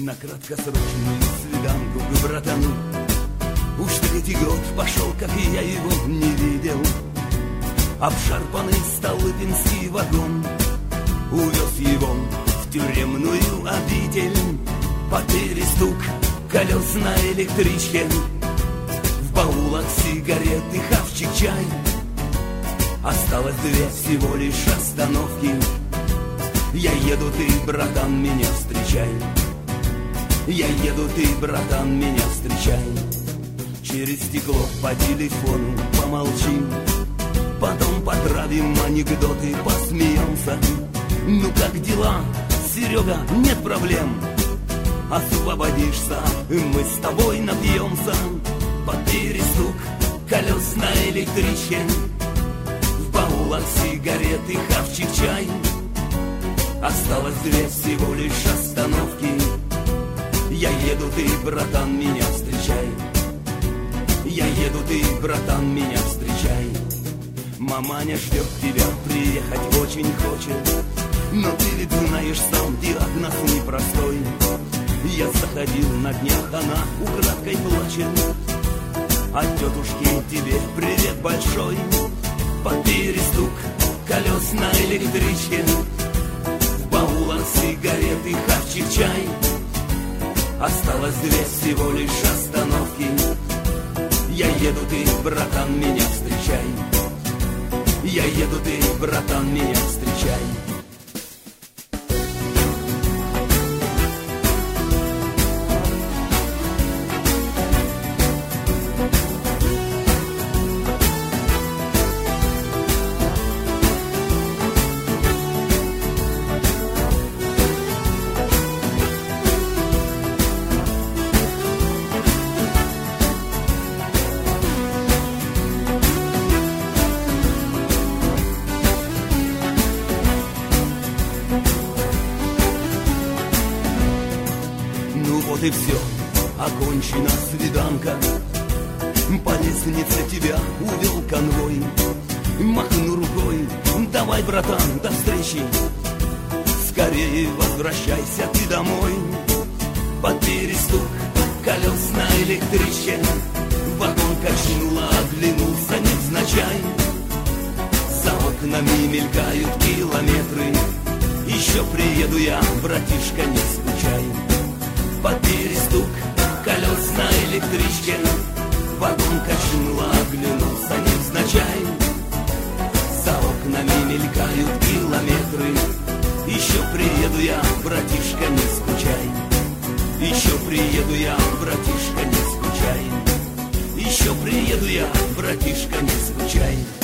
на краткосрочную свиданку к братану. Уж третий год пошел, как и я его не видел. Обшарпанный столыпинский вагон увез его в тюремную обитель. Потери стук колес на электричке, в баулах сигареты, хавчик, чай. Осталось две всего лишь остановки. Я еду, ты, братан, меня встречай. Я еду, ты, братан, меня встречай. Через стекло по телефону помолчим, потом потравим анекдоты, посмеемся. Ну как дела, Серега, нет проблем. Освободишься, мы с тобой напьемся. Под перестук колес на электричке, в баулах сигареты, хавчик, чай. Осталось две всего лишь остановки. Я еду, ты, братан, меня встречай. Я еду, ты, братан, меня встречай. Маманя ждет тебя, приехать очень хочет, но ты ведь знаешь сам, диагноз непростой. Я заходил на днях, она украдкой плачет. От тетушки тебе привет большой. Под перестук колес на электричке, в баулах сигареты, хавчик, чай. Осталось две всего лишь остановки. Я еду, ты, братан, меня встречай. Я еду, ты, братан, меня встречай. Вот и все, окончена свиданка. По лестнице тебя увел конвой. Махну рукой, давай, братан, до встречи. Скорее возвращайся ты домой. Под перестук колес на электричке, вагон качнула, оглянулся невзначай. За окнами мелькают километры. Еще приеду я, братишка, не скучай. Под перестук колес на электричке, вагон качнула, оглянулся невзначай. За окнами мелькают километры. Еще приеду я, братишка, не скучай. Еще приеду я, братишка, не скучай. Еще приеду я, братишка, не скучай.